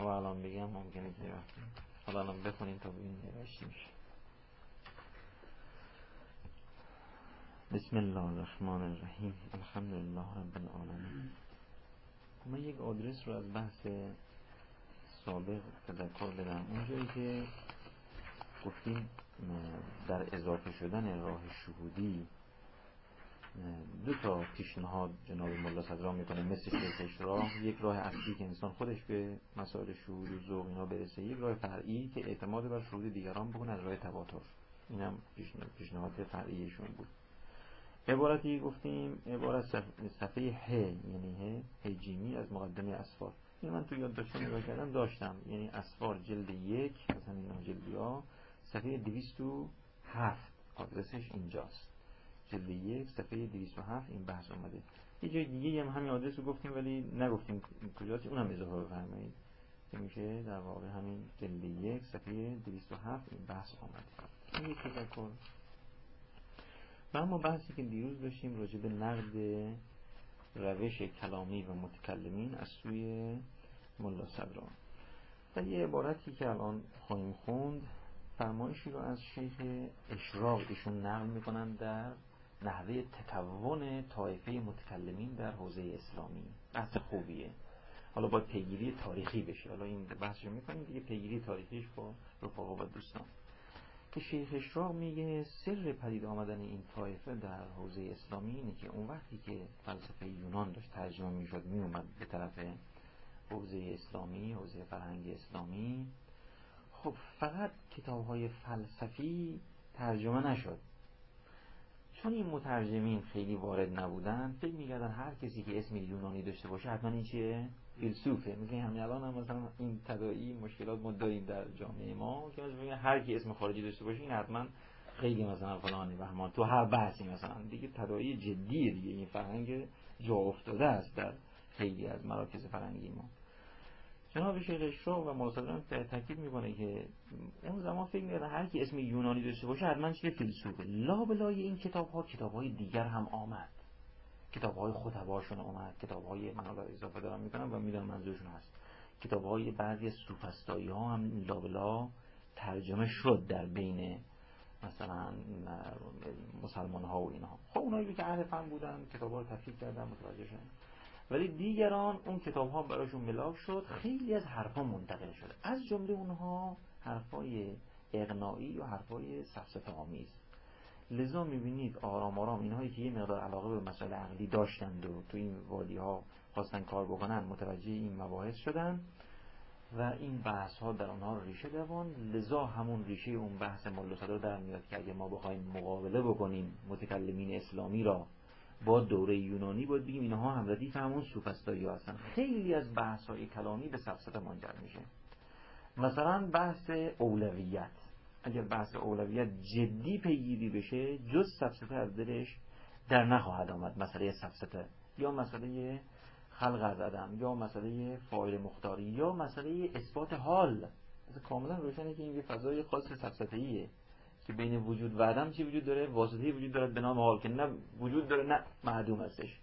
الان بگم ممکنه که وقتی حالا الان بخونیم تا ببینیم نوشته میشه. بسم الله الرحمن الرحیم. الحمدلله رب العالمین. من یک آدرس رو از بحث سابق تذکر بدم. اونجایی که گفتیم در اضافه شدن راه شهودی دو تا پیشنهاد جناب ملا صدرا میکنه مثل شش راه. یک راه اصلی که انسان خودش به مسائل شهود و ذوق اینا برسه، یک راه فرعی که اعتماد بر شهود دیگران بکنه از راه تواتر. اینم پیشنهاد فرعیشون بود. عبارتی گفتیم عبارت صفحه ه، یعنی ه جیمی از مقدمه اسفار. این من تو یادداشت نگاه کردم داشتم، یعنی اسفار جلد 1 از همین جلدیا صفحه 207 آدرسش اینجاست. جلد 1 صفحه 207 این بحث اومده. یه جای دیگه هم همین آدرس رو گفتیم ولی نگفتیم کجاست، اونم اضافه بفرمایید که میشه در واقع همین جلد 1 صفحه 207 این بحث اومده. این یک تذکر. و اما بحثی که دیروز داشتیم راجع به نقد روش کلامی و متکلمین از سوی ملا صدرا و یه عبارتی که الان خواهیم خوند فرمایشی رو از شیخ اشراق ایشون نقل میکنن در نحوه تکون طایفه متکلمین در حوزه اسلامی. بحث خوبیه. حالا باید پیگیری تاریخی بشه. حالا این بحث رو میکنیم دیگه، پیگیری تاریخیش با رفقا و دوستان. که شیخ اشراق میگه سر پدید آمدن این طایفه در حوزه اسلامی اینه که اون وقتی که فلسفه یونان داشت ترجمه میشد میومد به طرف حوزه اسلامی، حوزه فرهنگ اسلامی، خب فقط کتاب‌های فلسفی ترجمه نشد. چون این مترجمین خیلی وارد نبودن، فکر می‌کردن هر کسی که اسم یونانی داشته باشه حتما این چیه؟ فیلسوفه. مثلا همین الان هم مثلا این تداعی مشکلات ما داریم در جامعه ما که مثلا هر کی اسم خارجی داشته باشه این حتما خیلی مثلا فلانی بهمان تو هر بحثی مثلا دیگه تداعی جدیه دیگه. این فرهنگ جا افتاده است در خیلی از مراکز فرهنگی ما. جناب شیخ اشراق و ملا صدرا تاکید میکنه که اون زمان فکر می‌کردن هر کی اسم یونانی داشته باشه حتما چیه؟ فیلسوفه. لا بلای این کتاب‌های دیگر هم آمد. کتاب‌های خطباشون اومد، کتاب‌های من حالا اضافه دارم میکنم و میدونم منظورشون هست. کتاب‌های بعضی از سوفسطایی‌ها هم لا بلا ترجمه شد در بین مثلا مسلمان‌ها و اینها. خب اونایی که اهل فن بودن کتاب‌ها رو تفسیر کردن، متوجه شدن. ولی دیگران اون کتاب‌ها براشون ملاک شد، خیلی از حرفا منتقل شد. از جمله اونها حرفای اقناعی و حرفای سفسطه آمیز. لذا می‌بینید آرام آرام اینهایی که یه مقدار علاقه به مسائل عقلی داشتند و تو این وادی‌ها خواستن کار بکنن متوجه این مباحث شدن و این بحث‌ها در اونها ریشه دوان. لذا همون ریشه اون بحث ملا صدرا در میاد که اگه ما بخوایم مقابله بکنیم متکلمین اسلامی را با دوره یونانی، باید بگیم اینها هم ردیف همون سوفسطایی‌ها هستن. خیلی از بحث‌های کلامی به سفسطه منجر میشه. مثلا بحث اولویت، اگر بحث اولویت جدی پیگیری بشه جز سفسطه از دلش در نخواهد آمد. مسئله سفسطه یا مسئله خلق از عدم یا مسئله فاعل مختاری یا مسئله اثبات حال، کاملا روشنه که این یه فضای خاص سفسطه‌ایه که بین وجود و عدم چی وجود داره؟ واسطه‌ای وجود داره به نام حال که نه وجود داره نه معدوم هستش.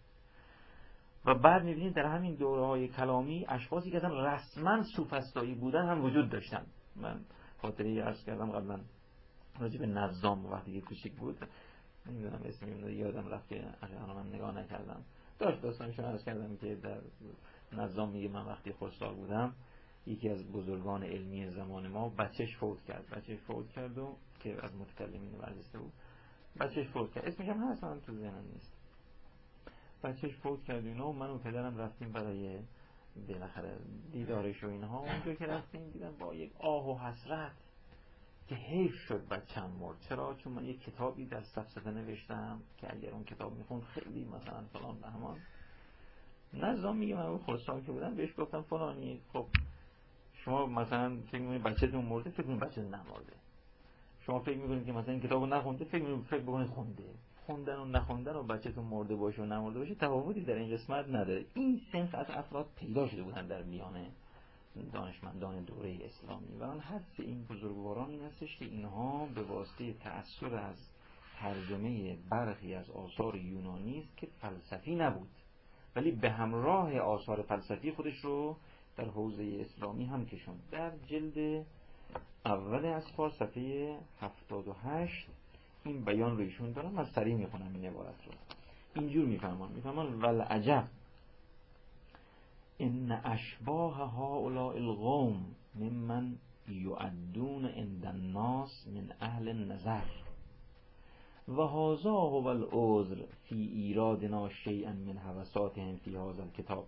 و بعد می‌بینید در همین دوره‌های کلامی اشخاصی که اصلا رسما سوفسطایی بودن هم وجود داشتن. من خاطره عرض کردم قبلا راجع به نظام وقتی که کوچیک بود، نمیدونم اسمش رو یادم رفت که الان من نگاه نکردم، داستانش عرض کردم که در نظام میگه من وقتی خسرو بودم یکی از بزرگان علمی زمان ما بچهش فوت کرد و که از متکلمین برجسته بود، بچهش فوت کرد، اسمش هم هست من تو ذهنم نیست، بچهش فوت کرد اینا و من و پدرم رفتیم برای بالاخره دیدارش و اینها. اونجا که رفتیم دیدم با یک آه و حسرت که حیف شد بچه‌م مرد. چرا؟ چون من یک کتابی در سفسطه نوشتم که اگر اون کتاب میخوند خیلی مثلا فلان بهمان. نظام میگه من اون خراسان که بودم بهش گفتم فلانی خب شما مثلا فکر می‌کنید بچه‌تون مرده، فکر می‌کنید بچه‌تون نمرده. شما فکر می‌کنید که مثلا این کتابو نخونده، فکر بکنید خونده. خوندن و نخوندن و بچه‌تون مرده باشه و نمرده باشه تفاوتی در این قسمت نداره. این صنف از افراد پیدا شده بودن در میان دانشمندان دوره اسلامی و من حدس این بزرگواران این هستش که اینها به واسطه تأثیر از ترجمه برخی از آثار یونانی است که فلسفی نبود ولی به همراه آثار فلسفی خودش رو در حوزه اسلامی هم کشون. در جلد اول اسفار صفحه 78 این بیان رو ایشون دارم، من سریع میخونم این عبارت رو. اینجور میفرمان والعجب ان اشباه هؤلاء القوم ممن یعدون عند الناس من اهل النظر و هذا هو العذر فی ایرادنا شیئا من هوساتهم فی هذا الکتاب.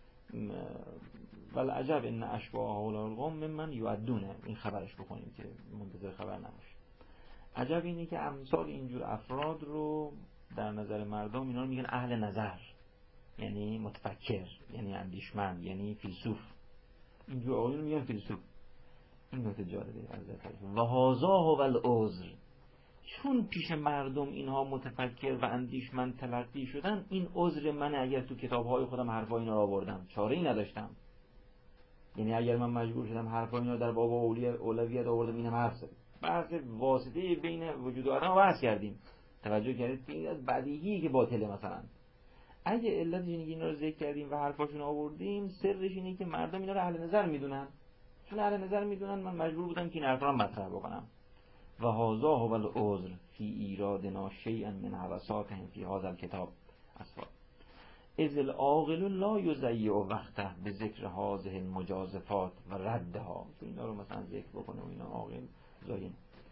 والعجب ان اشباه هؤلاء القوم ممن یعدون، این خبرش بکنیم که منتظر خبر نباشه. عجب اینه که امثال اینجور افراد رو در نظر مردم اینا رو میگن اهل نظر، یعنی متفکر، یعنی اندیشمند، یعنی فیلسوف. اینجور آقایون میگن فیلسوف. این نکته جالبه از و هذا هو العذر، چون پیش مردم اینها متفکر و اندیشمند تلقی شدن، این عذر من اگر تو کتاب‌های خودم حرفا اینا رو آوردم، چاره‌ای نداشتم. یعنی اگر من مجبور شدم حرفا اینا رو در باب اولویت آوردم، اینم حرف زدم. بحث واسطه بین وجود و عدم بحث کردیم. توجه کردید که این از بدیهیه که باطله. مثلا اگه علتش اینه که اینا رو ذکر کردیم و حرفاشون آوردیم، سرش اینه که مردم اینا رو اهل نظر میدونن. چون اهل نظر میدونن من مجبور بودم که این حرفا رو مطرح بکنم. و هذا هو العذر فی ایرادنا شیئا من هوساتهم فی هذا الکتاب اسفار اذ العاقل لا یضیع وقته بذکر هذه المجازفات و ردها. تو اینا رو مثلا ذکر بکنه و اینا عاقل زاین.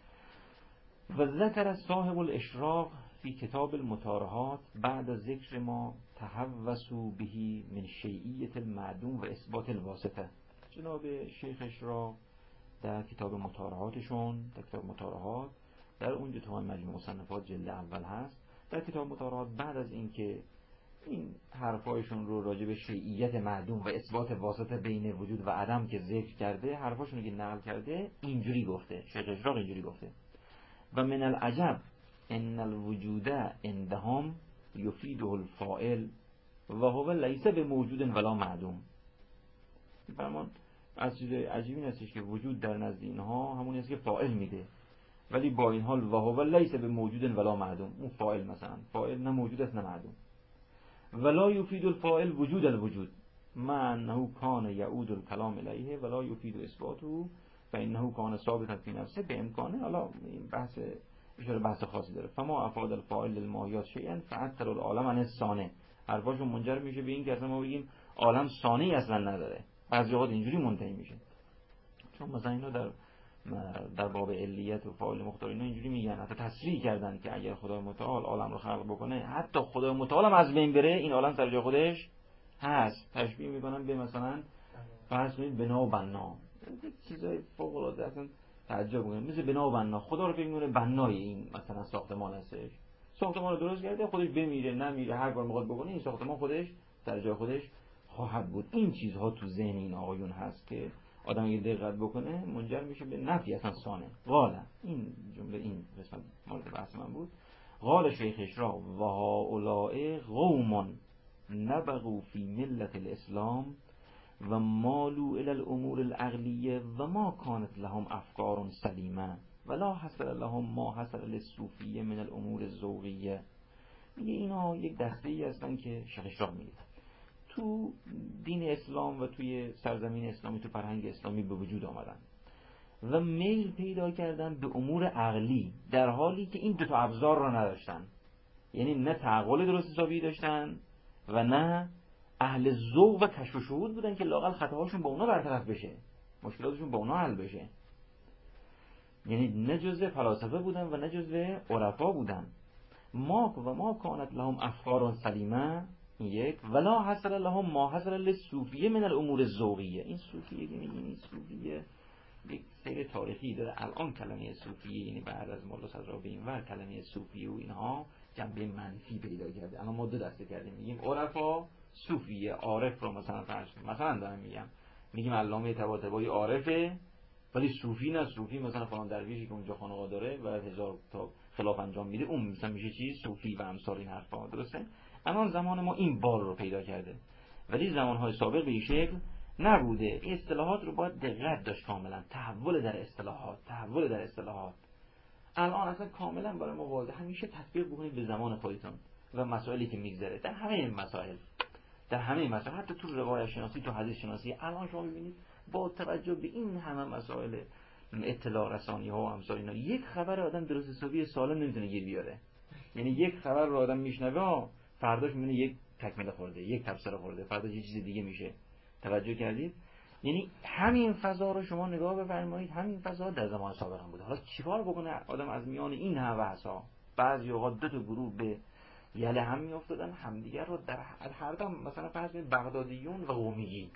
و ذکر صاحب الاشراق فی کتاب المطارحات بعد ذکر ما تهوسوا به من شیعیت المعدوم و اثبات الواسطه. جناب شیخ اشراق در کتاب مطارحاتشون، در کتاب مطارحات در اونجا تو مجموع مصنفات جلد اول هست، در کتاب مطارحات بعد از اینکه این حرفایشون رو راجع به شیعیت معدوم و اثبات واسطه بین وجود و عدم که ذکر کرده، حرفاشون رو که نقل کرده، اینجوری گفته، شیخ اشراق اینجوری گفته و من العجب ان الوجود عندهم یفیده الفاعل و هو لیس بموجود ولا معدوم. فرمان از چیز عجیبی نیستش که وجود در نزد اینها همونی است که فاعل میده، ولی با این حال و هو لیس بموجود ولا معدوم، اون فاعل مثلا فاعل نه موجود است نه معدوم. ولا یفید الفاعل وجود الوجود مع انه کان یعود الکلام الیه ولا یفید اثباته فانه کان ثابتا فی نفسه بامکانه. حالا این بحث اشاره بحث خاصی داره. فما افاد الفاعل للماهیات شیئا فعطل العالم عن الصانع. حرفاشون منجر میشه به این که اصلا ما بگیم عالم صانعی اصلا نداره. بعضی وقت اینجوری منتهی میشه. چون مثلا اینا در باب علیت و فاعل مختار اینا اینجوری میگن، حتی تصریح کردن که اگر خدای متعال عالم رو خلق بکنه، حتی خدای متعال هم از بین بره، این عالم سر جای خودش هست. تشبیه میکنن به مثلا فرض کنید بنا و بنا، چیزای فوق العاده اصلا تعجب میکنن. مثل بنا و بنا، خدا رو فکر میکنه بنای این مثلا ساختمان هستش، ساختمان رو درست کرده، خودش بمیره نمیره، هر کار میخواد بکنه این ساختمان خودش سر جای خودش خواهد بود. این چیزها تو ذهن این آقایون هست که آدم اگه دقت بکنه منجر میشه به نفی اصلا صانع. قال این جمله، این قسمت مورد بحث من بود. قال شیخ اشراق و هؤلاء قوم نبغوا فی ملت الاسلام و مالوا الی الامور العقلیه و ما کانت لهم افکار سلیمه ولا حصل لهم ما حصل للصوفیه من الامور الذوقیه. میگه اینا یک دسته ای هستن که شیخ اشراق میگه تو دین اسلام و توی سرزمین اسلامی، تو فرهنگ اسلامی به وجود آمدن و میل پیدا کردن به امور عقلی، در حالی که این دو تا ابزار را نداشتن. یعنی نه تعقل درست حسابی داشتن و نه اهل ذوق و کشف و شهود بودن که لااقل خطاهاشون با اونا برطرف بشه، مشکلاتشون با اونا حل بشه. یعنی نه جزء فلاسفه بودن و نه جزء عرفا بودن. ما کانت لهم افکار سلیمه، یک ولا حصل لهم ما حصل للصوفیه من الامور الذوقیه. این صوفیه که میگیم، این صوفیه یک سیر تاریخی داره. الان کلمه صوفیه یعنی بعد از مولا صدرا به این ور کلمه صوفیه و اینها جنبه منفی پیدا کرده. الان ما دو دسته کردیم، میگیم عرفا، صوفیه. عارف رو مثلا دارم میگیم علامه طباطبایی عارفه ولی صوفی نه. صوفی مثلا فلان درویشی که اونجا خانقاه داره و هزار تا خلاف انجام میده، اون مثلا میشه چیز صوفی و امثال این حرفا. درسته؟ الان زمان ما این بار رو پیدا کرده، ولی زمانهای سابق به این شکل نبوده. این اصطلاحات رو باید دقت داشت کاملا. تحول در اصطلاحات الان اصلا کاملا برای ما واضحه. همیشه تطبیق بکنید به زمان خودتون و مسائلی که میگذره در همه این مسائل. در همه مسائل، حتی تو روایت شناسی، تو حدیث شناسی. الان شما ببینید با توجه به این همه مسائل اطلاع رسانی ها و امثال اینا، یک خبر آدم درست حسابی سالم نمیتونه گیر بیاره. یعنی یک خبر رو آدم میشنوه، فرداش میبینه یک تکمله خورده، یک تبصره خورده، فردا یه چیز دیگه میشه. توجه کردید؟ یعنی همین فضا رو شما نگاه بفرمایید، همین فضا در زمان سابق هم بوده. حالا چیکار بکنه آدم از میان این همه بحثا؟ بعضی اوقات دو تا گروه به یله هم میافتادن، همدیگر رو در هر دم، مثلا فرض کنید بغدادیون و قمیی،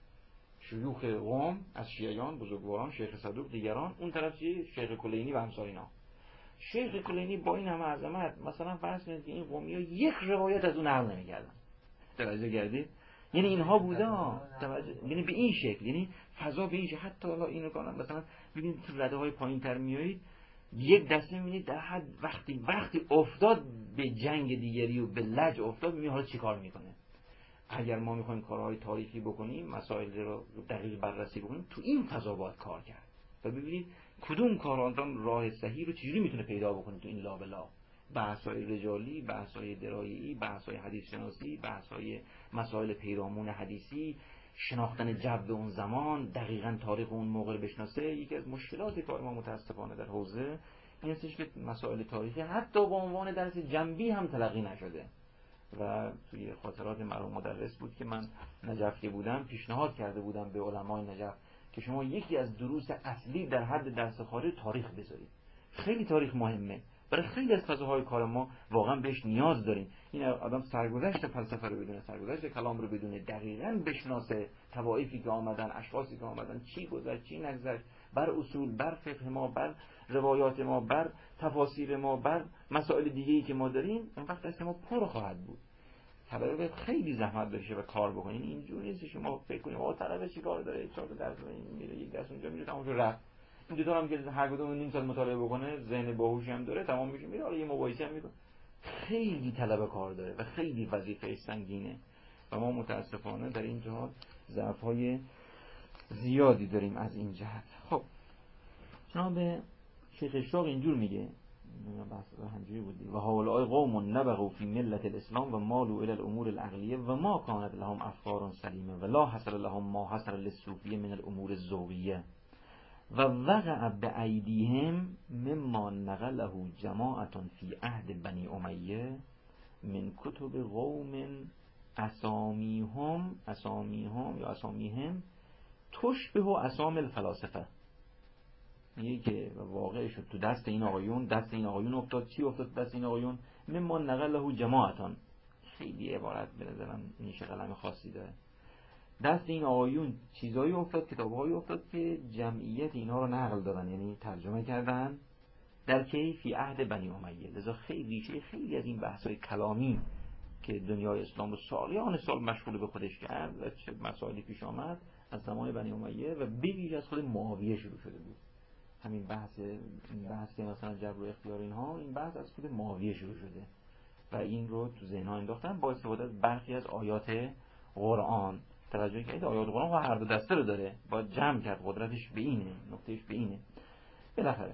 شیوخ قم از شیعیان بزرگواران، شیخ صدوق دیگران، اون طرف چی؟ شیخ کلینی و امثال اینا. شیخ کلینی با این همه عظمت، مثلا فرض کنید که این قمی‌ها یک روایت از اون نقل نمی‌کردن. توجه کردید؟ یعنی اینها بوده، یعنی به این شکل، یعنی فضا به این شکل. حتی حالا اینو کنم مثلا ببینید تو رده‌های پایین‌تر میایید، یک دسته می‌بینید در حد وقتی افتاد به جنگ دیگری و به لج افتاد، می‌بینید حالا چیکار می‌کنه. اگر ما می‌خوایم کارهای تاریخی بکنیم، مسائل رو دقیق بررسی بکنیم، تو این فضا باید کار کرد و ببینید کدوم کار آدم راه صحیح رو چجوری می‌تونه پیدا بکنه تو این لابلا. بحث‌های رجالی، بحث‌های درایعی، بحث‌های حدیث شناسی، بحث‌های مسائل پیرامون حدیثی، شناختن جو اون زمان، دقیقاً تاریخ اون موقع رو بشناسه. یکی از مشکلات کار ما متأسفانه در حوزه این هستش که مسائل تاریخی حتی با عنوان درس جنبی هم تلقی نشده. و توی خاطرات مرحوم مدرس بود که من نجف که بودم پیشنهاد کرده بودم به علمای نجف که شما یکی از دروس اصلی در حد درس خارج تاریخ بذارید. خیلی تاریخ مهمه، برای خیلی از فضاهای کار ما واقعا بهش نیاز داریم. این آدم سرگذشت فلسفه رو بدونه، سرگذشت کلام رو بدونه، دقیقاً بشناسه طوایفی که آمدن، اشخاصی که آمدن، چی گذشت چی نگذشت، بر اصول، بر فقه ما، بر روایات ما، بر تفاسیر ما، بر مسائل دیگه‌ای که ما داریم. اون وقت دست ما پر خواهد بود. طلبه خیلی زحمت بکشه و کار بکنین. اینجوری نیست شما فکر کنید آقا طلبه چی کار داره، 4 درس میره، یک درس اونجا میره، تمام شد رفت. این دو تا هم که هر کدوم نیم ساعت مطالعه بکنه، ذهن باهوشی هم داره، تمام میشه میره، حالا یه مباحثه هم میکنه. خیلی طلبه کار داره و خیلی وظیفه سنگینه و ما متاسفانه در این جهات ضعف‌های زیادی داریم از این جهت. خب جناب شیخ اشراق اینجور میگه، بحث همجوری بودی: و هؤلاء قوم نبغوا فی ملت الاسلام و مالوا الی الامور العقلیه و ما کانت لهم افکار سلیمه و لا حصل لهم ما حصل للصوفیه من الامور الذوقیه و وقع بأیدیهم مما نقله جماعة فی عهد بنی امیه من کتب قوم اسامیهم یا اسامیهم تشبه اسامی الفلاسفه. میگه که واقع شد تو دست این آقایون افتاد. چی افتاد دست این آقایون؟ مما نقله جماعتان. خیلی عبارت به نظرم نیشه قلم خاصی داره. دست این آقایون چیزایی افتاد، کتابهایی افتاد که جمعیت اینها رو نقل دادن، یعنی ترجمه کردن در کیفی عهد بنی امیه. لذا خیلی از این بحث‌های کلامی که دنیای اسلام رو سالیان سال مشغول به خودش کرد و چه مسائلی پیش آمد از زمان بنی امیه و بگیج از خود معاویه شروع شده بود. همین بحث که مثلا جبر و اختیار اینها، این بحث از خود معاویه شروع شده و این رو تو ذهن‌ها انداختن با استفاده از برخی از آیات قرآن. توجه کنید آیات قرآن هر دو دسته رو داره، باید جمع کرد، قدرتش به اینه، نقطهش به اینه. بالاخره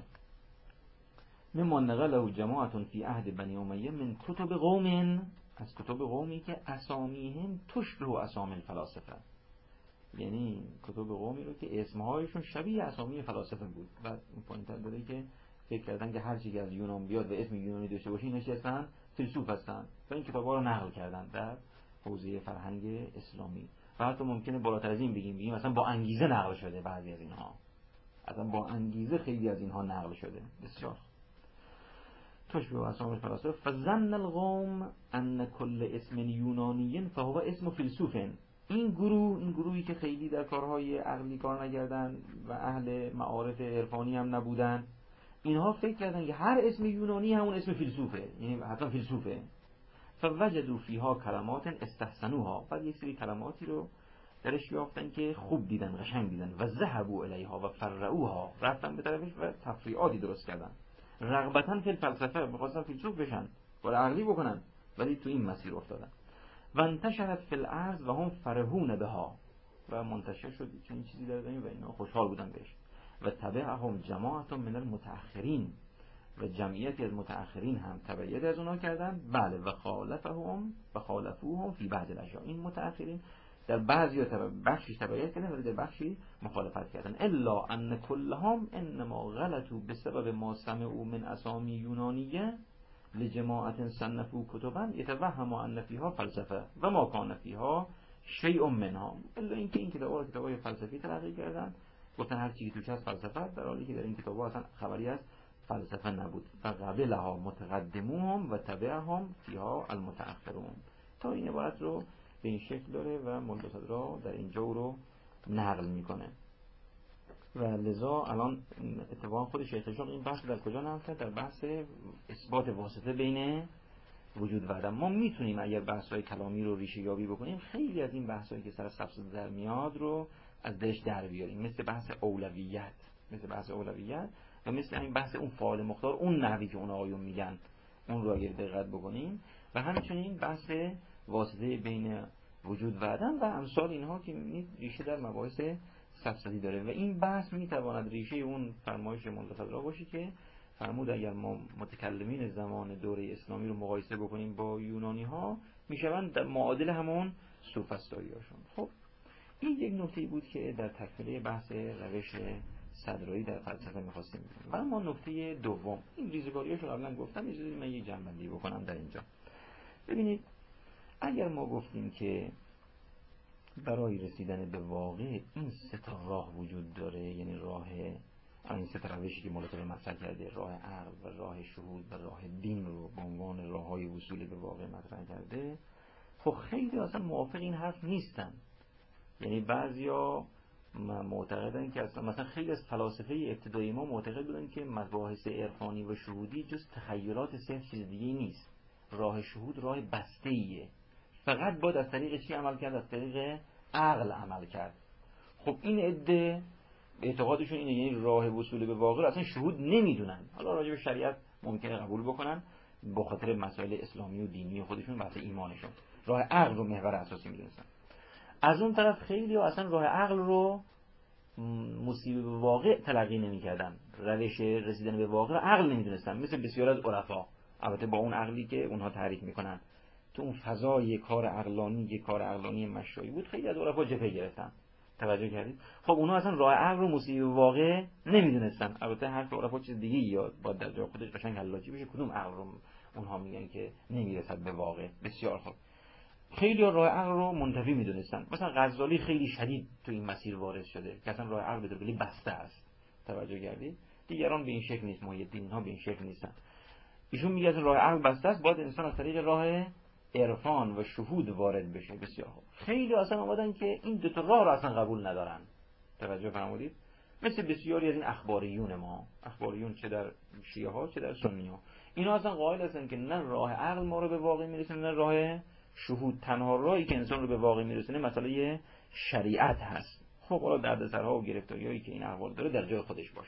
مما نقله جماعة فی عهد بنی امیه من کتب قوم، از کتب قومی که اسامیهم تشبه اسامی الفلاسفه، یعنی کتب قومی رو که اسمهایشون شبیه اسامی فلاسفه بود. بعد این پوینتر داره که فکر کردن که هر چیزی از یونان بیاد و اسم یونانی داشته باشه اینا چی هستن؟ فیلسوف هستن و این کتاب‌ها رو نقل کردن در حوزه فرهنگ اسلامی. و حتی ممکنه بالاتر از این بگیم مثلا با انگیزه نقل شده. بعضی از اینها اصلا با انگیزه خیلی از اینها نقل شده. بسیار تشبه اسامی الفلاسفه. فظن القوم ان كل اسم یونانی فهو اسم فیلسوف. این گروهی که خیلی در کارهای عقلی کار نکردن و اهل معارف عرفانی هم نبودن، اینها فکر کردن که هر اسم یونانی همون اسم فیلسوفه، یعنی حتما فیلسوفه. فوجدوا فیها کلمات استحسنوها، بعد یک سری کلماتی رو درش یافتن که خوب دیدن، قشنگ دیدن. و ذهبوا الیها و فرعوها، رفتن به طرفش و تفریعاتی درست کردن. رغبتاً فی الفلسفه، می‌خواستن فیلسوف بشن، کار عقلی بکنن، ولی تو این مسیر افتادن. و انتشرت فی الارض و هم فرحون بها، و منتشر شد چنین چیزی در زمین و اینا خوشحال بودن بهش. و تبعهم جماعت من المتأخرین، و جمعیتی از متأخرین هم تبعیت از اونها کردن. بله و خالفوهم فی بعض الاشیاء، این متأخرین در بعضی بخشی تبعیت کردن ولی در بخشی مخالفت کردن. الا ان کلهم انما غلطوا بسبب ما سمعوا من اسامی یونانیه لجماعت صنفوا کتبا یتوهم ان فیها فلسفه و ما کان فیها شیء منها. الا اینکه این کتاب‌های فلسفی تلقی کردن، گفتن هر چیزی توش هست فلسفه است، در حالی که در این کتاب‌ها اصلا خبری از فلسفه نبود. فقبلها متقدمون و تبعهم فیها المتأخرون. تا این عبارت رو به این شکل داره و ملا صدرا در اینجا رو نقل میکنه. و لذا الان اتفاقا خود شیخ اشراق این بحث در کجا نقل کرد؟ در بحث اثبات واسطه بین وجود و عدم. ما میتونیم اگر بحث‌های کلامی رو ریشه یابی بکنیم، خیلی از این بحث‌هایی که سر سبز در میاد رو از درش در بیاریم، مثل بحث اولویت و مثل این بحث اون فاعل مختار، اون نحوی که اون آقایون میگن، اون رو اگر دقت بکنیم، و همچنین بحث واسطه بین وجود و عدم و امثال اینها که می‌بینید ریشه در مباحث سبزی داره. و این بحث میتواند ریشه اون فرمایش ملا صدرا باشه که فرمود اگر ما متکلمین زمان دوره اسلامی رو مقایسه بکنیم با یونانی ها، میشوند معادل همون سوفسطایی هاشون. خب این یک نکته بود که در تکمیل بحث روش صدرایی در فلسفه میخواستیم بگیم. و اما نکته دوم، این ریزگاریاشو قبلا گفتم، اجازه من یک جنبندی بکنم در اینجا. ببینید اگر ما گفتیم که برای رسیدن به واقع این سه تا راه وجود داره، یعنی راه این سه تا روشی که مولا صدرا مطرح کرده، راه عقل و راه شهود و راه دین رو به عنوان راههای وصول به واقع مطرح کرده، خب خیلی اصلا موافق این حرف نیستن. یعنی بعضیا معتقدن که اصلا مثلا خیلی از فلاسفه ابتدایی ما معتقد بودن که مباحث عرفانی و شهودی جز تخیلات صرف، چیز دیگه نیست. راه شهود راه بسته‌ایه، فقط باید از طریق چی عمل کرد؟ از طریق عقل عمل کرد. خب این عده اعتقادشون اینه، یعنی راه وصول به واقع اصلا شهود نمیدونن. حالا راجع به شریعت ممکنه قبول بکنن به خاطر مسائل اسلامی و دینی خودشون، بحث ایمانشون، راه عقل رو محور اساسی میدونستن. از اون طرف خیلی ها اصلا راه عقل رو مصیبه به واقع تلقی نمی‌کردن، روش رسیدن به واقع عقل نمی‌دونستن، مثل بسیار از عرفا، البته با اون عقلی که اونها تعریف میکنن. تو اون فضای کار عقلانی مشایی بود، خیلی از عرفا جبهه گرفتن. توجه کردید؟ خب اونها اصلا راه عقل رو مصیبه به واقع نمی‌دونستن. البته حرف عرفا چیز دیگه یا با در جای خودش قشنگ حلاجی بشه، کدوم عقل رو اونها میگن که نمیرسد به واقع. بسیار خوب. خیلی راه عقل رو منتفی میدونستن. مثلا غزالی خیلی شدید تو این مسیر وارد شده که اصلا راه عقل به طور کلی بسته است. توجه کردید؟ دیگران به این شکل نیست، محیدین ها به این شکل نیستن. ایشون میگه راه عقل بسته است، باید انسان از طریق راه عرفان و شهود وارد بشه. بسیار خوب. خیلی اصلا اومدن که این دو تا راه رو اصلا قبول ندارن. توجه فرمودید؟ مثل بسیاری از این اخباریون چه در شیعه ها چه در سنی ها، اینا اصلا قائل هستن که نه راه عقل ما رو به واقع میرسونه، نه راه شهود. تنها راهی که انسان رو به واقع میرسونه مسئله شریعت هست. خب حالا دردسرها و گرفتاری‌هایی که این احوال داره در جای خودش باشه.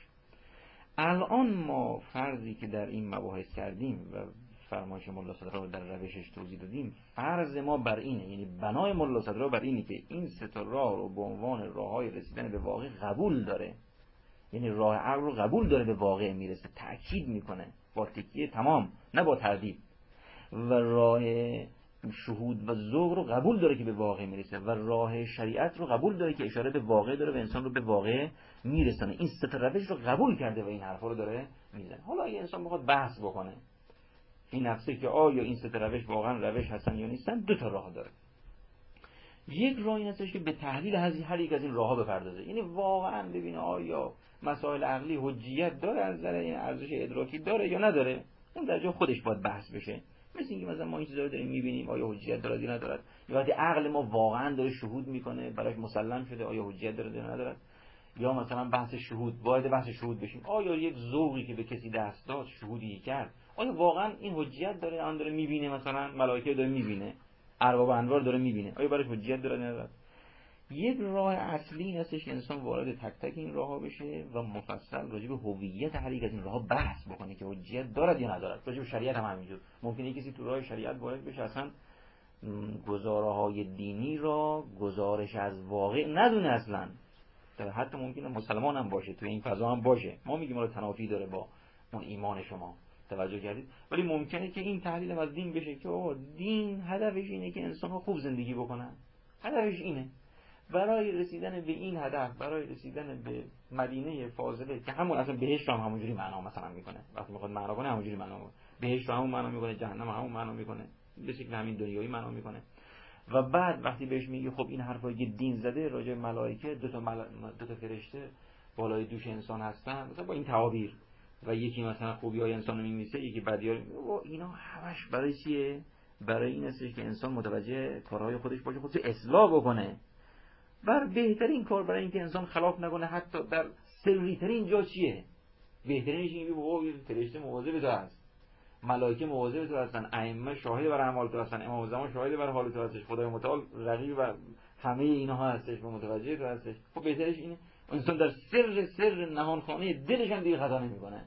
الان ما فرضی که در این مباحث کردیم و فرمایش ملا صدرا رو در روشش توضیح دادیم، فرض ما بر اینه، یعنی بنای ملا صدرا بر اینه که این سه تا راه رو به عنوان راههای رسیدن به واقع قبول داره، یعنی راه عقل رو قبول داره به واقع میرسه، تأکید میکنه با تکیه تمام، نه با تردید، و راه شهود و ذوق رو قبول داره که به واقع میرسه، و راه شریعت رو قبول داره که اشاره به واقع داره و انسان رو به واقع میرسونه. این سه تا روش رو قبول کرده و این حرفا رو داره میزنه. حالا اگه انسان بخواد بحث بکنه این نفسه که آیا این سه تا روش واقعا روش هستن یا نیستن، دو تا راه داره. یک راه این هستش که به تحلیل هر یک از این راهها بپردازه، یعنی واقعا ببینه آیا مسائل عقلی حجیت داره، از نظر این ارزش ادراکی داره یا نداره. اون در جای خودش باید بحث بشه. مثل اینکه مثلا ما این چیزا رو داریم می‌بینیم، آیا حجیت داره یا نداره، یا وقتی عقل ما واقعا داره شهود میکنه، براش مسلم شده، آیا حجیت داره یا نداره. یا مثلا بحث شهود، وارد بحث شهود بشیم، آیا یک ذوقی که به کسی دست داد شهودی کرد، آیا واقعا این حجیت داره، آن داره میبینه، مثلا ملائکه داره میبینه، ارباب انوار داره میبینه، آیا براش حجیت داره یا نداره. یک راه اصلی این هستش که انسان وارد تک تک این راهها بشه و مفصل راجع به هویت هر یک از این راهها بحث بکنه که حجیت دارد یا ندارد. راجع به شریعت هم همینجور. ممکنه کسی تو راه شریعت وارد بشه اصلا گزاره‌های دینی را گزارش از واقع ندونه اصلا. حتی ممکنه مسلمان هم باشه، تو این فضا هم باشه، ما میگیم حالا تنافی داره با اون ایمان شما. توجه کردید؟ ولی ممکنه که این تحلیل هم از دین بشه که دین هدفش اینه که انسان‌ها خوب زندگی بکنن. هدفش اینه. برای رسیدن به این هدف، برای رسیدن به مدینه فاضله که همون اصلا بهشت رو هم همونجوری معنا مثلا میکنه. وقتی میخواد معنا کنه همونجوری معنا میکنه. بهشت رو همون معنا میکنه، جهنم همون معنا میکنه. به شکل همین دنیایی معنا میکنه. و بعد وقتی بهش میگی خب این حرفایی که دین زده راجع به ملائکه، دو تا فرشته بالای دوش انسان هستن، مثلا با این تعابیر، و یکی مثلا خوبی‌های انسان رو می‌نویسه، یکی بدی‌ها رو، اینا همش برای چیه؟ برای این هستش که انسان متوجه کارهای خودش باشه، خودش اصلاح بکنه. بر بهترین کار برای اینکه انسان خلاف نکنه حتی در سری‌ترین جا چیه؟ بهترینش اینه که بابا فرشته مواظب تو هست، ملائکه مواظب تو هستن، ائمه شاهد بر اعمال تو هستن، امام زمان شاهد بر حال تو هستش، خدای متعال رقیب و همه اینها هستش و متوجه تو هستش. خب بهترش اینه انسان در سر نهانخانه دلش هم دیگه خطا نمی‌کنه.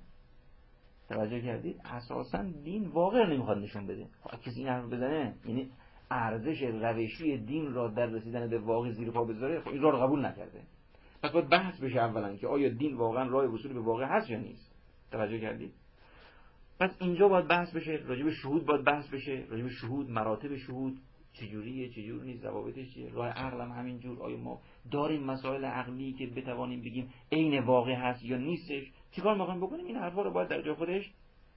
توجه کردید؟ اساساً دین واقعا نمیخواد نشون بده. کسی این حرف بزنه یعنی ارزش روشی دین را در رسیدن به واقع زیر پا بذاره، خب این راه رو قبول نکرده. پس باید بحث بشه اولا که آیا دین واقعا راه وصول به واقع هست یا نیست. توجه کردید؟ پس اینجا باید بحث بشه، راجع به شهود باید بحث بشه، راجع به شهود، مراتب شهود چجوریه، چجوری نیست، ضوابطش چیه، راه عقل هم همین جور. آیا ما داریم مسائل عقلی که بتوانیم بگیم عین واقع هست یا نیستش؟ چیکار می‌خوایم بکنیم؟ این حرفا رو باید در جای خودش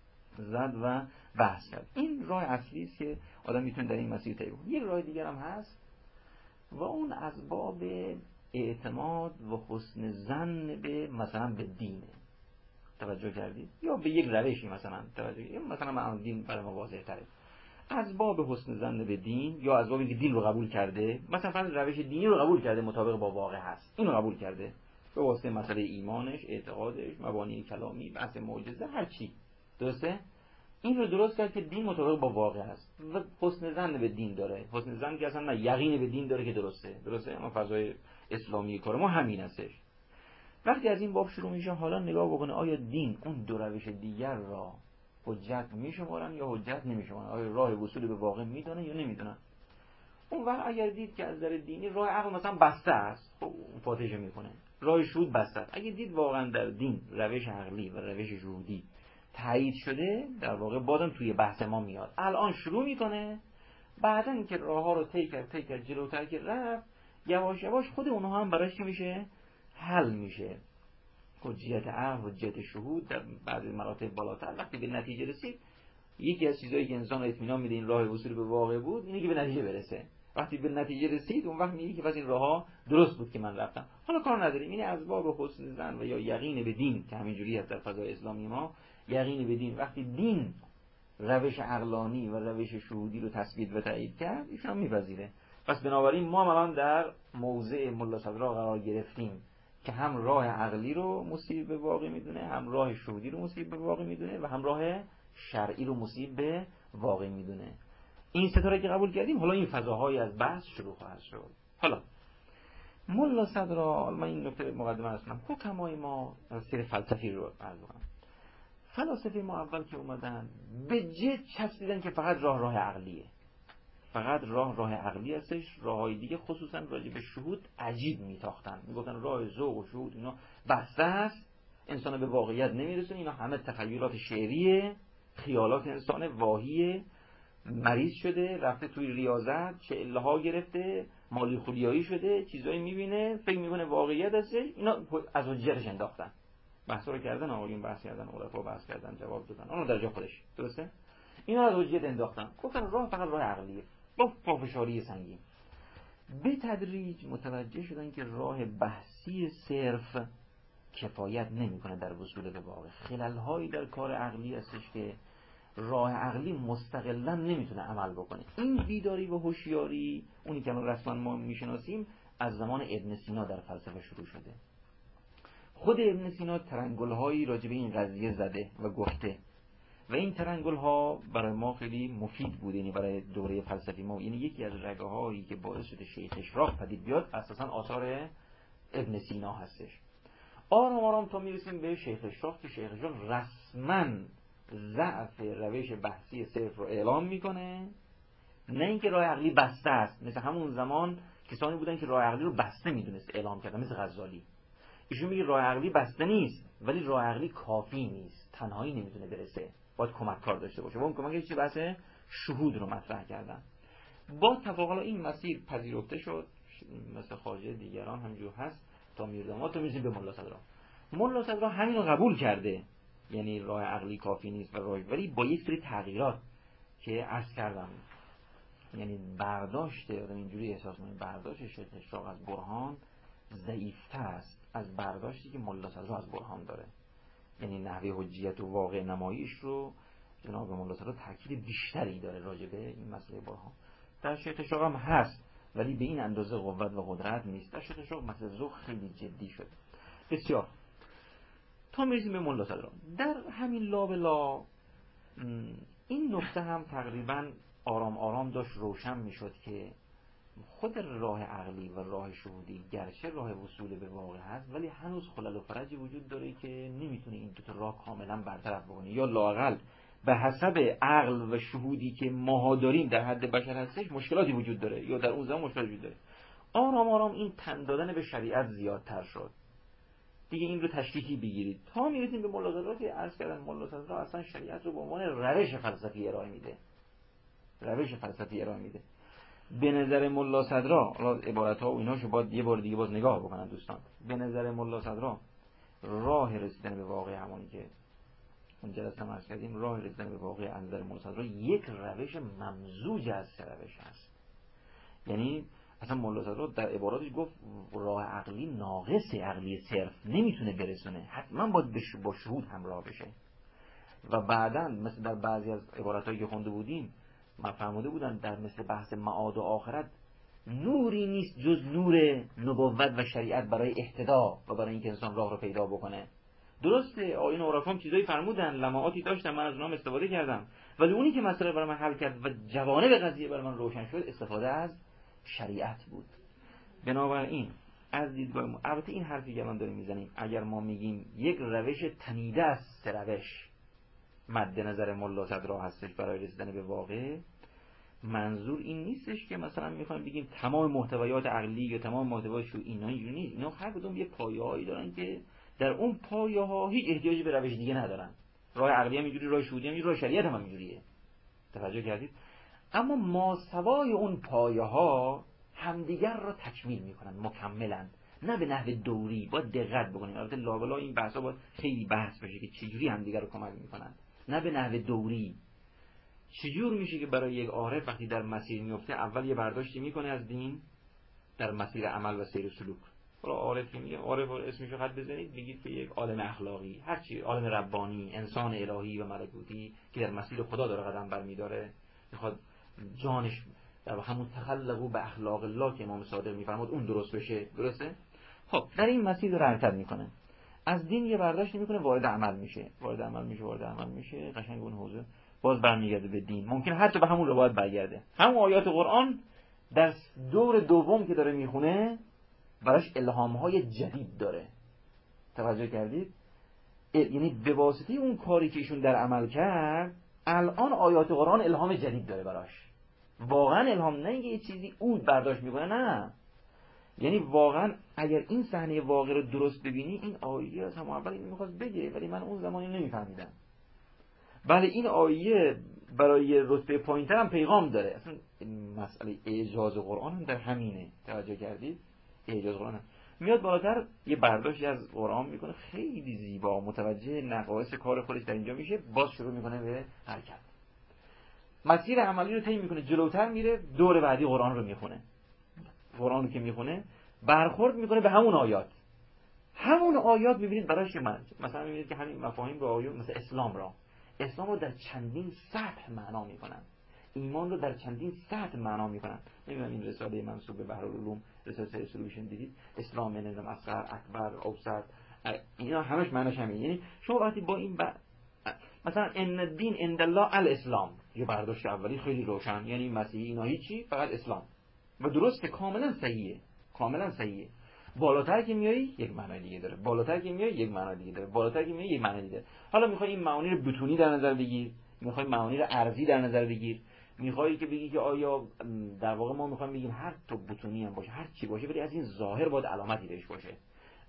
زد و بحث کرد. این راه اصلی است که آدم میتونه در این مسیر طی کنه. یک راه دیگر هم هست و اون از باب اعتماد و حسن ظن به مثلا به دینه. توجه کردید؟ یا به یک روشی مثلا توجه کردید، مثلا من دین برای ما واضح تره. از باب حسن ظن به دین یا از باب اینکه دین رو قبول کرده، مثلا فرض روش دینی رو قبول کرده مطابق با واقع هست، اینو قبول کرده به واسطه مسئله ایمانش، اعتقادش، مبانی کلامی، بحث معجزه، هر چی. درسته؟ این رو درست کرد که دین مطابق با واقع هست و حسن ظن به دین داره. حسن ظن که اصلا نه یقین به دین داره که درسته. اما فضای اسلامی کار ما همین هستش. وقتی از این باب شروع میشه، حالا نگاه بکنه آیا دین اون دو روش دیگر را حجت میشمارن یا حجت نمیشمارن، آیا راه وصول به واقع میدونن یا نمیدونن. اون وقت اگر دید که از نظر دینی راه عقل مثلا بسته است، خب فاتحه میکنه، راه شهود بسته است. اگه دید واقعا در دین روش عقلی و روش شهودی تایید شده، در واقع بازم توی بحث ما میاد. الان شروع میکنه، بعدن که راه ها رو طی کرد جلوتر که رفت، یواش یواش خود اونها هم براش میشه حل میشه. حجیت عقل، حجیت شهود در بعضی مراتب بالاتر. وقتی به نتیجه رسید، یکی از چیزایی که انسان اطمینان میده این راه وصول به واقع بود اینه که به نتیجه برسه. وقتی به نتیجه رسید اون وقت میگه که پس این راهها درست بود که من رفتم. حالا کار نداریم، این از باب حسن ظن و یا یقین به دین که همینجوری هست در فضای اسلامی ما. یقین به دین، وقتی دین روش عقلانی و روش شهودی رو تثبیت و تایید کرد، ایشون میپذیره. پس بنابراین ما الان در موضع ملا صدرا قرار گرفتیم که هم راه عقلی رو مصیب به واقع میدونه، هم راه شهودی رو مصیب به واقع میدونه و هم راه شرعی رو مصیب به واقع میدونه. این ستاره که قبول کردیم، حالا این فضاهای از بحث شروع خواهد شد. حالا ملا صدرا، من این نکته مقدمه هستم، حکمای ما سیر فلسفی رو عرض کنم. فلاسفه ما اول که اومدن به جد چسبیدن که فقط راه عقلیه، فقط راه عقلی هستش. راههای دیگه خصوصا راجع به شهود عجیب میتاختن، میگفتن راه ذوق و شهود اینا بسته است، انسان به واقعیت نمیرسونه، اینا همه تخیلات شعریه، خیالات انسان واهیه، مریض شده، رفته توی ریاضت، شعله ها گرفته، مالی خولیایی شده، چیزایی میبینه فکر میکنه واقعیت هستش. اینا از حجتش انداختن. بحث رو کردن، آقایون بحث کردن، علفا بحث کردن، جواب دادن، اونو در جا خودش. درسته؟ اینا از حجت انداختن، گفتن راه فقط راه عقلیه با پافشاری سنگین. به تدریج متوجه شدن که راه بحثی صرف کفایت نمیکنه در وصول به واقع. خلل‌هایی در کار عقلی هستش که راه عقلی مستقلاً نمیتونه عمل بکنه. این بیداری و هوشیاری، اونی که رسما ما میشناسیم، از زمان ابن سینا در فلسفه شروع شده. خود ابن سینا ترنگل‌هایی راجع به این قضیه زده و گفته و این ترنگل‌ها برای ما خیلی مفید بود، یعنی برای دوره فلسفی ما. یعنی یکی از رگه‌هایی که باعث شده شیخ اشراق پدید بیاد اساساً آثار ابن سینا هستش. آرام آرام تا میرسیم به شیخ اشراق که شیخ اشراق رسماً ضعف روش بحثی صرف رو اعلام میکنه، نه اینکه راه عقلی بسته است. مثل همون زمان کسانی بودن که راه عقلی رو بسته میدونست اعلام کردن، مثل غزالی. ایشون میگه راه عقلی بسته نیست، ولی راه عقلی کافی نیست، تنهایی نمیتونه برسه، باید کمک کار داشته باشه. با اون کمکش چی؟ بحث شهود رو مطرح کردن. با توافق این مسیر پذیرفته شد، مثل خارج دیگران همینجور هست تا میرداماد تو میرسیم به ملا صدرا. ملا صدرا همین رو قبول کرده، یعنی راه عقلی کافی نیست و راه، ولی با یک سری تغییرات که عرض کردم. یعنی برداشت آدم اینجوری احساس می‌کنه برداشت اشراق از برهان ضعیف‌تر است از برداشتی که ملا صدرا از برهان داره. یعنی نحوه حجیت و واقع نماییش رو جناب ملا صدرا تاکید بیشتری داره راجع به این مسئله برهان. در شیخ اشراق هم هست، ولی به این اندازه قوت و قدرت نیست. در شیخ اشراق مسئله ذوق خیلی جدی شده. بسیار تا میرسیم به ملا صدرا. در همین لابلا این نکته هم تقریبا آرام آرام داشت روشن میشد که خود راه عقلی و راه شهودی گرچه راه وصول به واقع هست، ولی هنوز خلل و فرجی وجود داره که نمیتونه این دو تا راه کاملا برطرف بکنه، یا لااقل به حسب عقل و شهودی که ماها داریم در حد بشر هستش مشکلاتی وجود داره، یا در اون زمان مشکلاتی وجود داره. آرام آرام این تن دادن به شریعت زیادتر شد دیگه. این رو تشریحی بگیرید تا میرسیم به ملا صدرا که عرض کردن ملا صدرا اصلا شریعت رو به عنوان روش فلسفی ارائه میده. روش فلسفی ارائه میده. به نظر ملا صدرا، عبارت‌ها و ایناشو باید یه بار دیگه باز نگاه بکنن دوستان. به نظر ملا صدرا راه رسیدن به واقع، همونی که اون جلسه ما عرض کردیم، راه رسیدن به واقع از نظر ملا صدرا یک روش ممزوج از سه روش هست. یعنی اصلا ملا صدرا در عباراتش گفت راه عقلی ناقص، عقلی صرف نمیتونه برسونه، حتما باید با شهود همراه بشه. و بعداً مثل در بعضی از عباراتایی که خونده بودیم من فرموده بودن در مثل بحث معاد و آخرت نوری نیست جز نور نبوت و شریعت برای اهتدا و برای اینکه انسان راه رو پیدا بکنه. درسته آیین عرفام چیزایی فرمودن، لمعاتی داشتن، من از اونها استفاده کردم، ولی اونی که مسئله برای من حل کرد و جوانب قضیه برای من روشن شد استفاده از شریعت بود. بنابراین از دیدگاه البته این حرفی که من داریم میزنیم، اگر ما میگیم یک روش تنیده از سه روش مد نظر ملا صدرا هستش برای رسیدن به واقع، منظور این نیستش که مثلا میخوایم بگیم تمام محتویات عقلی یا تمام محتویات شو اینا اینجوری نیست. اینا هر کدوم یه پایه‌هایی دارن که در اون پایه‌ها هیچ احتیاجی به روش دیگه ندارن. راه عقلی هم اینجوری، راه شهودی هم اینجوری، راه شریعت هم اینجوریه. توجه کردید؟ اما ماسوای اون پایه‌ها همدیگر را تکمیل میکنن، مکملن، نه به نحو دوری. باید دقت بکنیم. البته لابلا این بحثا باید خیلی بحث بشه که چجوری همدیگر رو کمک میکنن، نه به نحو دوری. چجور میشه که برای یک عارف وقتی در مسیر میفته اول یه برداشتی میکنه از دین در مسیر عمل و سیر و سلوک. حالا عارف میگه، عارف اسمشو خط بزنید بگید که یک عالم اخلاقی، هر چی، عالم ربانی، انسان الهی و ملکوتی که در مسیر خدا داره قدم برمیداره، میخواد جانش در همون تخلقو به اخلاق الله که امام صادق میفرماد اون درست بشه. درسته؟ خب در این مسیر رو حرکت میکنه، از دین یه برداشت میکنه، وارد عمل میشه، قشنگ اون حوزه باز برمیگرده به دین. ممکن حتی به همون روایت برگرده. همون آیات قرآن در دور دوم که داره میخونه براش الهامهای جدید داره. توجه کردید؟ یعنی به واسطه اون کاری که ایشون در عمل کرد الان آیات قرآن الهام جدید داره براش. واقعا الهام، نه اینکه یه چیزی اون برداشت میکنه، نه، یعنی واقعا اگر این صحنه واقع رو درست ببینی این آیه از همون اول این میخواست بگه ولی من اون زمانی نمیفهمیدم. بله این آیه برای رتبه پایین‌تر هم پیغام داره. اصلا مسئله اعجاز قرآن هم در همینه. توجه کردید؟ اعجاز قرآن هم میاد بالاتر، یه برداشتی از قرآن میکنه خیلی زیبا، متوجه نقایص کار خودش در اینجا میشه، باز شروع میکنه به حرکت، مسیر عملی رو طی میکنه، جلوتر میره، دور بعدی قرآن رو میخونه. قرآن رو که میخونه برخورد میکنه به همون آیات. همون آیات میبینید براش مثلا میبینید که همین مفاهیم رو آیات مثل اسلام رو در چندین سطح معنا میکنن، ایمان رو در چندین سطح معنا میکنن. نمیدونم این رساله منسوب به بحرالعلوم، رساله سلوشن دیدید؟ اسلام نظام اصغر، اکبر، اوسط، اینا همش معناش همین. یعنی شما وقتی با این مثلا ان الدین عند الله الاسلام، یه برداشت اولی خیلی روشن، یعنی مسیحی اینا هیچی، فقط اسلام. و درسته، کاملا صحیحه. بالاتر که میایی یک معنی دیگه داره، بالاتر که میایی یک معنی دیگه داره، بالاتر که میایی یک معنی دیگه داره. حالا میخوای این معانی رو بتونی در نظر بگیر، میخوای معانی رو ارضی در نظر بگیر، میخوای که بگی که آیا در واقع ما میخوایم بگیم هر تو بتونی هم باشه، هر چی باشه، ولی از این ظاهر باید علامتی بهش باشه.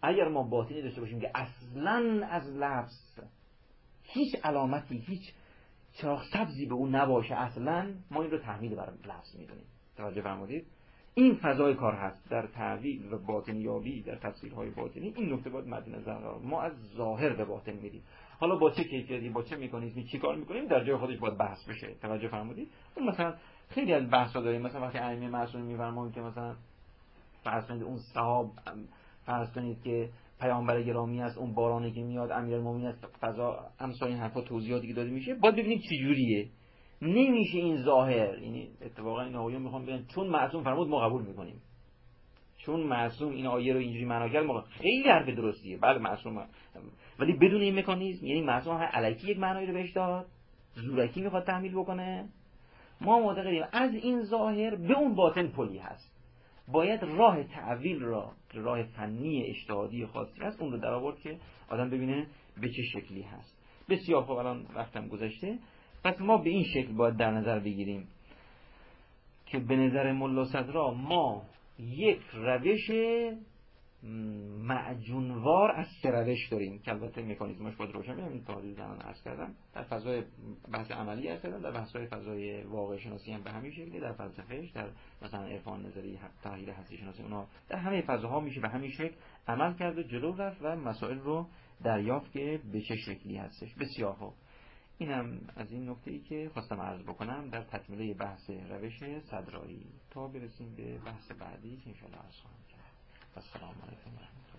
اگر ما باطنی داشته باشیم که اصلاً از لفظ هیچ علامتی، هیچ چراغ سبزی به اون نباشه، اصلاً ما این رو تحمیل بر لفظ میدونیم. توجه فرمودید؟ این فضای کار هست در تعویل و باطنیابی، در تفسیرهای باطنی. این نکته باید مد نظر داریم. ما از ظاهر به باطن میریم. حالا با چه کیفیتی، با چه مکانیزمی چی کار میکنیم در جای خودش باید بحث بشه. توجه فرمودید؟ اون مثلا خیلی از بحثا داریم. مثلا وقتی ائمه معصوم میفرمایند که مثلا فرض کنید اون صحاب، فرض کنید که پیامبر گرامی است، اون بارانی که میاد امیرالمومنین است، فضا امثال این حرفا توضیحاتی که داده میشه، باید ببینیم چه جوریه. نمیشه این ظاهر، یعنی اتفاقا این آقایون میخوام بگن چون معصوم فرمود ما قبول میکنیم، چون معصوم این آیه رو اینجوری معنا کرد ما خیلی حرف درستیه. بله معصوم، ولی بدون این مکانیزم، یعنی معصوم الکی یک معنایی رو بهش داد، زورکی میخواد تحمیل بکنه. ما معتقدیم از این ظاهر به اون باطن پلی هست، باید راه تعویل را، راه فنی اجتهادی خاصی هست، اون رو در آورد که آدم ببینه به چه شکلی هست. بسیار خوب، الان وقتم گذشته. پس ما به این شکل باید در نظر بگیریم که به نظر ملا صدرا ما یک روش معجونوار از سه روش داریم که البته مکانیزمش باید روشن بگم. این تاریخ زمان عرض کردم در فضای بحث عملی عرض کردم، در بحث‌های فضای واقع شناسی هم به همین شکلی، در فلسفهش، در مثلا عرفان نظری، تحلیل هستی شناسی، اونا در همه فضاها میشه به همین شکل عمل کرد و جلو رفت و مسائل رو دریافت که به چه شکلی هستش. بسیار خوب، اینم از این نکته‌ای که خواستم عرض بکنم در تکمیله بحث روش صدرایی تا برسیم به بحث بعدی که ان شاء الله عرض خواهم کرد. السلام علیکم.